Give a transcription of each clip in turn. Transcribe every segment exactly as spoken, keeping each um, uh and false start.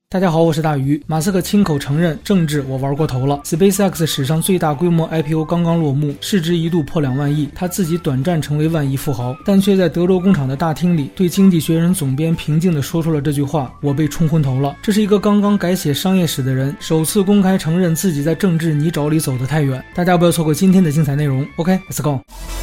大家好，我是大鱼。马斯克亲口承认，政治我玩过头了。SpaceX 史上最大规模 I P O 刚刚落幕，市值一度破两万亿，他自己短暂成为万亿富豪，但却在德州工厂的大厅里对经济学人总编平静地说出了这句话：我被冲昏头了。这是一个刚刚改写商业史的人，首次公开承认自己在政治泥沼里走得太远。大家不要错过今天的精彩内容。 OK let's go。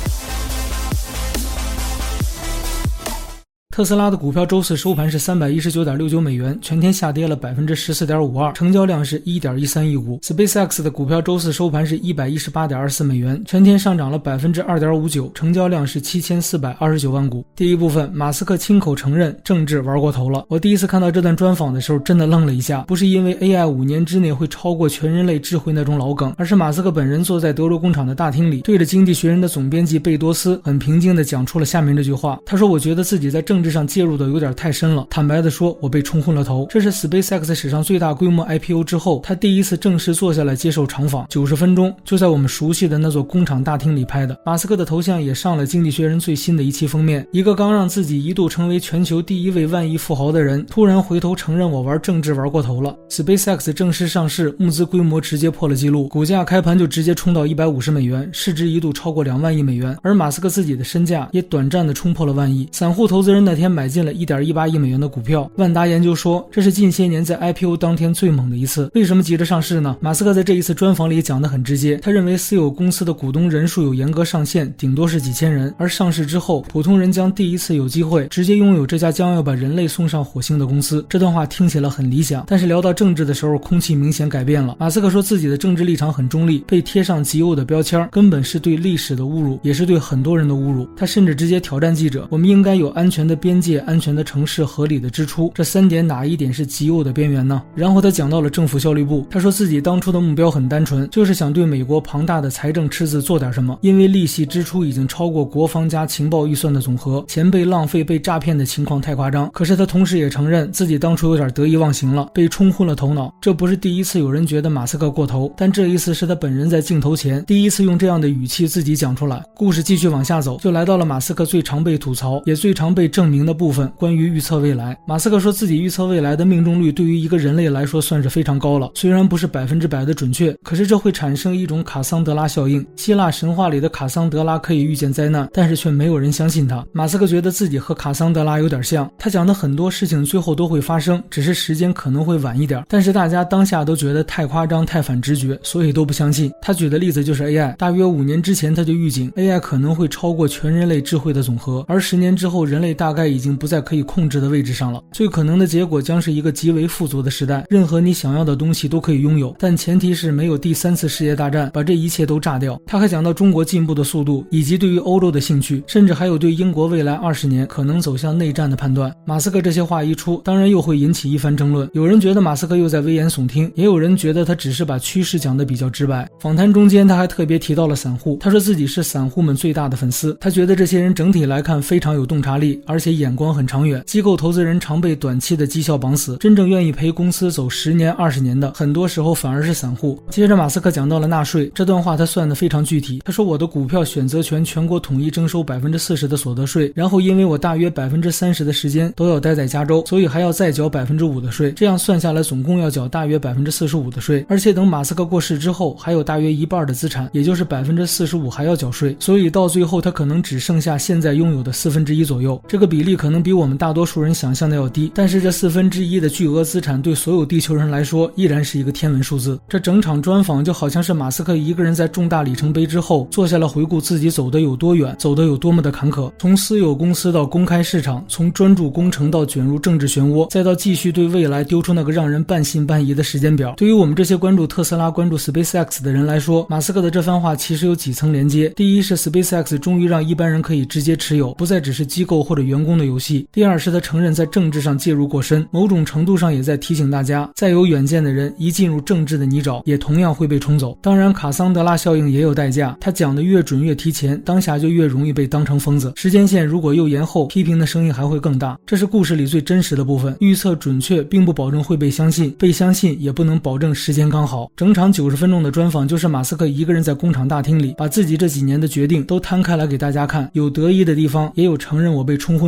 特斯拉的股票周四收盘是 三百一十九点六九美元，全天下跌了 百分之十四点五二， 成交量是 一点一三亿股。 SpaceX 的股票周四收盘是 一百一十八点二四美元，全天上涨了 百分之二点五九， 成交量是七千四百二十九万股。第一部分，马斯克亲口承认政治玩过头了。我第一次看到这段专访的时候真的愣了一下，不是因为 A I 五年之内会超过全人类智慧那种老梗，而是马斯克本人坐在德州工厂的大厅里，对着经济学人的总编辑贝多斯很平静地讲出了下面这句话。他说，我觉得自己在政治上介入的有点太深了，坦白的说，我被冲昏了头。这是 SpaceX 史上最大规模 I P O 之后，他第一次正式坐下来接受采访，九十分钟，就在我们熟悉的那座工厂大厅里拍的。马斯克的头像也上了经济学人最新的一期封面，一个刚让自己一度成为全球第一位万亿富豪的人，突然回头承认我玩政治玩过头了。 SpaceX 正式上市，募资规模直接破了纪录，股价开盘就直接冲到一百五十美元，市值一度超过两万亿美元，而马斯克自己的身价也短暂的冲破了万亿。散户投资人那天买进了 一点一八亿美元的股票。万达研究说，这是近些年在 I P O 当天最猛的一次。为什么急着上市呢？马斯克在这一次专访里讲得很直接，他认为私有公司的股东人数有严格上限，顶多是几千人，而上市之后，普通人将第一次有机会直接拥有这家将要把人类送上火星的公司。这段话听起来很理想，但是聊到政治的时候，空气明显改变了。马斯克说自己的政治立场很中立，被贴上极右的标签根本是对历史的侮辱，也是对很多人的侮辱。他甚至直接挑战记者，我们应该有安全的边界、安全的城市、合理的支出，这三点哪一点是极右的边缘呢？然后他讲到了政府效率部，他说自己当初的目标很单纯，就是想对美国庞大的财政赤字做点什么，因为利息支出已经超过国防加情报预算的总和，钱被浪费被诈骗的情况太夸张。可是他同时也承认自己当初有点得意忘形了，被冲昏了头脑。这不是第一次有人觉得马斯克过头，但这一次是他本人在镜头前第一次用这样的语气自己讲出来。故事继续往下走，就来到了马斯克最常被吐槽也最常被证明的部分，关于预测未来。马斯克说自己预测未来的命中率对于一个人类来说算是非常高了，虽然不是百分之百的准确，可是这会产生一种卡桑德拉效应。希腊神话里的卡桑德拉可以预见灾难，但是却没有人相信他。马斯克觉得自己和卡桑德拉有点像，他讲的很多事情最后都会发生，只是时间可能会晚一点，但是大家当下都觉得太夸张太反直觉，所以都不相信。他举的例子就是 A I， 大约五年之前他就预警 A I 可能会超过全人类智慧的总和，而十年之后人类大概已经不在可以控制的位置上了，最可能的结果将是一个极为富足的时代，任何你想要的东西都可以拥有，但前提是没有第三次世界大战把这一切都炸掉。他还讲到中国进步的速度，以及对于欧洲的兴趣，甚至还有对英国未来二十年可能走向内战的判断。马斯克这些话一出，当然又会引起一番争论，有人觉得马斯克又在危言耸听，也有人觉得他只是把趋势讲得比较直白。访谈中间他还特别提到了散户，他说自己是散户们最大的粉丝，他觉得这些人整体来看非常有洞察力，而且眼光很长远，机构投资人常被短期的绩效绑死，真正愿意陪公司走十年二十年的很多时候反而是散户。接着马斯克讲到了纳税，这段话他算得非常具体，他说我的股票选择权全国统一征收 百分之四十 的所得税，然后因为我大约 百分之三十 的时间都要待在加州，所以还要再缴 百分之五 的税，这样算下来总共要缴大约 百分之四十五 的税，而且等马斯克过世之后还有大约一半的资产，也就是 百分之四十五 还要缴税，所以到最后他可能只剩下现在拥有的四分之一左右。这个比例可能比我们大多数人想象的要低，但是这四分之一的巨额资产对所有地球人来说依然是一个天文数字。这整场专访就好像是马斯克一个人在重大里程碑之后坐下来回顾自己走得有多远，走得有多么的坎坷，从私有公司到公开市场，从专注工程到卷入政治漩涡，再到继续对未来丢出那个让人半信半疑的时间表。对于我们这些关注特斯拉关注 SpaceX 的人来说，马斯克的这番话其实有几层连接。第一是 SpaceX 终于让一般人可以直接持有，不再只是机构或者员工的游戏。第二是他承认在政治上介入过深，某种程度上也在提醒大家，再有远见的人一进入政治的泥沼也同样会被冲走。当然卡桑德拉效应也有代价，他讲的越准越提前，当下就越容易被当成疯子，时间线如果又延后，批评的声音还会更大。这是故事里最真实的部分，预测准确并不保证会被相信，被相信也不能保证时间刚好。整场九十分钟的专访就是马斯克一个人在工厂大厅里把自己这几年的决定都摊开来给大家看，有得意的地方，也有承认我被冲昏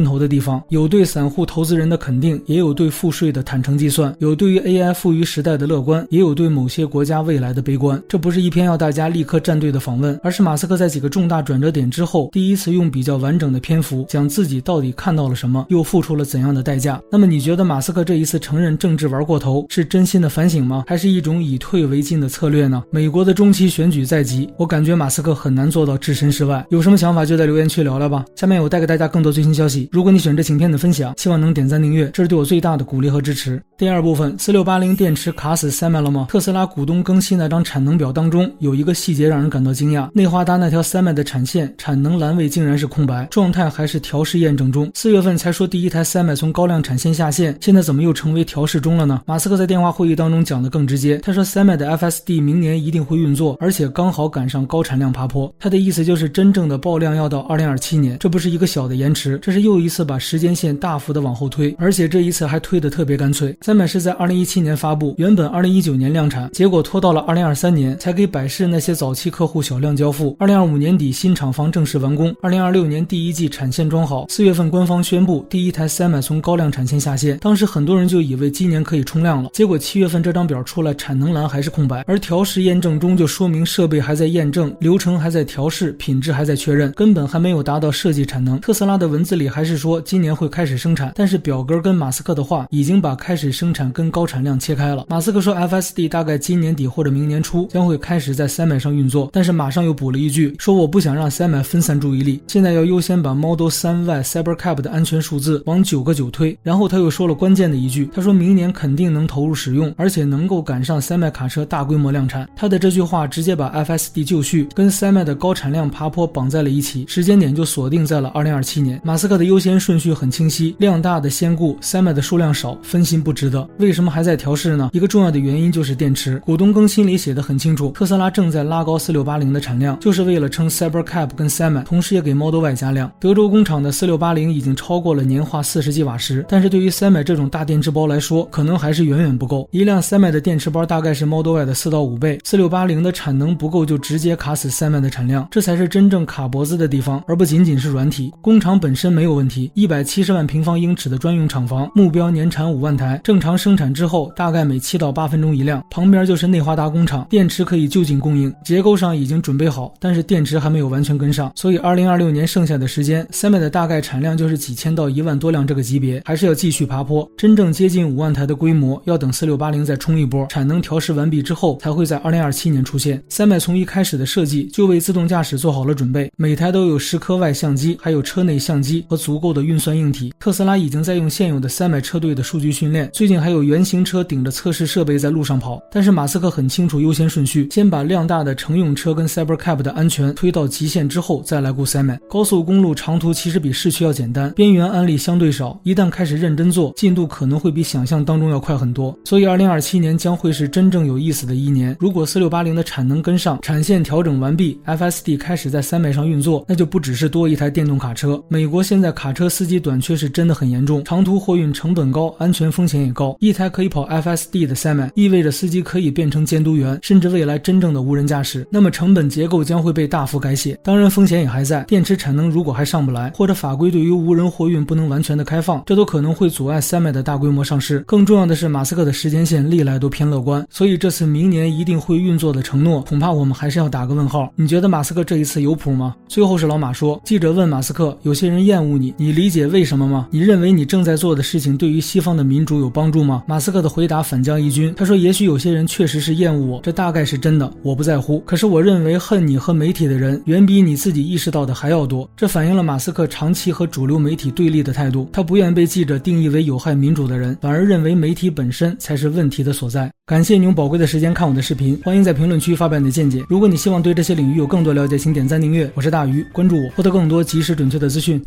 头的地方，有对散户投资人的肯定，也有对赋税的坦诚计算，有对于 A I 富余时代的乐观，也有对某些国家未来的悲观。这不是一篇要大家立刻站队的访问，而是马斯克在几个重大转折点之后，第一次用比较完整的篇幅讲自己到底看到了什么，又付出了怎样的代价。那么你觉得马斯克这一次承认政治玩过头，是真心的反省吗？还是一种以退为进的策略呢？美国的中期选举在即，我感觉马斯克很难做到置身事外。有什么想法就在留言区聊聊吧。下面我带给大家更多最新消息，如果你喜欢这影片的分享，希望能点赞订阅，这是对我最大的鼓励和支持。第二部分，四六八零电池卡死 Samet 了吗？特斯拉股东更新那张产能表当中有一个细节让人感到惊讶，内华达那条 Samet 的产线产能栏位竟然是空白，状态还是调试验证中。四月份才说第一台 Samet 从高量产线下线，现在怎么又成为调试中了呢？马斯克在电话会议当中讲得更直接，他说 Samet 的 F S D 明年一定会运作，而且刚好赶上高产量爬坡。他的意思就是真正的爆量要到二零二七年，这不是一个小的延迟，这是又一次把时间线大幅的往后推，而且这一次还推得特别干脆。Samet 是在二零一七年发布，原本二零一九年量产，结果拖到了二零二三年才给百世那些早期客户小量交付。二零二五年底新厂房正式完工，二零二六年第一季产线装好，四月份官方宣布第一台 Samet 从高量产线下线。当时很多人就以为今年可以冲量了，结果七月份这张表出来，产能栏还是空白，而调试验证中就说明设备还在验证，流程还在调试，品质还在确认，根本还没有达到设计产能。特斯拉的文字里还是说今年会开始生产，但是表格跟马斯克的话已经把开始生产跟高产量切开了。马斯克说 F S D 大概今年底或者明年初将会开始在 Samet 上运作，但是马上又补了一句，说我不想让 Samet 分散注意力，现在要优先把 Model 三 Y Cybercab 的安全数字往九个九推。然后他又说了关键的一句，他说明年肯定能投入使用，而且能够赶上 Samet 卡车大规模量产。他的这句话直接把 F S D 就绪跟 Samet 的高产量爬坡绑在了一起，时间点就锁定在了二零二七年。马斯克的优先顺序很清晰，量大的先顾， Samet 的数量少，分心不值得。为什么还在调试呢？一个重要的原因就是电池。股东更新里写得很清楚，特斯拉正在拉高四六八零的产量，就是为了撑 Cybercab 跟 Samet， 同时也给 Model Y 加量。德州工厂的四六八零已经超过了年化四十吉瓦时，但是对于 Samet 这种大电池包来说，可能还是远远不够。一辆 Samet 的电池包大概是 Model Y 的四到五倍，四六八零的产能不够就直接卡死 Samet 的产量，这才是真正卡脖子的地方，而不仅仅是软体。工厂本身没有问题，一百七十万平方英尺的专用厂房，目标年产五万台，正常生产之后大概每七到八分钟一辆。旁边就是内华达工厂，电池可以就近供应，结构上已经准备好，但是电池还没有完全跟上，所以二零二六年剩下的时间 Samet 的大概产量就是几千到一万多辆这个级别，还是要继续爬坡，真正接近五万台的规模要等四六八零再冲一波，产能调试完毕之后才会在二零二七年出现。 Samet 从一开始的设计就为自动驾驶做好了准备，每台都有十颗外相机，还有车内相机和足够的运算硬体。特斯拉已经在用现有的 Samet 车队的数据训练，最近还有原型车顶着测试设备在路上跑。但是马斯克很清楚优先顺序，先把量大的乘用车跟 Cybercab 的安全推到极限之后再来顾 Samet。 高速公路长途其实比市区要简单，边缘案例相对少，一旦开始认真做，进度可能会比想象当中要快很多。所以二零二七年将会是真正有意思的一年。如果四六八零的产能跟上，产线调整完毕， F S D 开始在 Samet 上运作，那就不只是多一台电动卡车。美国现在卡车司机短缺是真的很严重，长途货运成本高，安全风险也高。一台可以跑 F S D 的 Samet 意味着司机可以变成监督员，甚至未来真正的无人驾驶，那么成本结构将会被大幅改写。当然风险也还在，电池产能如果还上不来，或者法规对于无人货运不能完全的开放，这都可能会阻碍 Samet 的大规模上市。更重要的是马斯克的时间线历来都偏乐观，所以这次明年一定会运作的承诺恐怕我们还是要打个问号。你觉得马斯克这一次有谱吗？最后是老马说，记者问马斯克，有些人厌恶你，你理解为什么吗？你认为你正在做的事情对于西方的民主有帮助吗？马斯克的回答反将一军，他说也许有些人确实是厌恶我，这大概是真的，我不在乎，可是我认为恨你和媒体的人远比你自己意识到的还要多。这反映了马斯克长期和主流媒体对立的态度，他不愿被记者定义为有害民主的人，反而认为媒体本身才是问题的所在。感谢你用宝贵的时间看我的视频，欢迎在评论区发表你的见解。如果你希望对这些领域有更多了解，请点赞订阅。我是大鱼，关注我，获得更多及时准确的资讯。